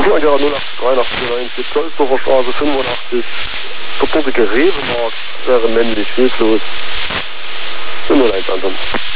Ja, 08389, Zollsdorfer Straße 85. Der dortige Rewe-Markt wäre männlich, hilflos. 0,1 anderen.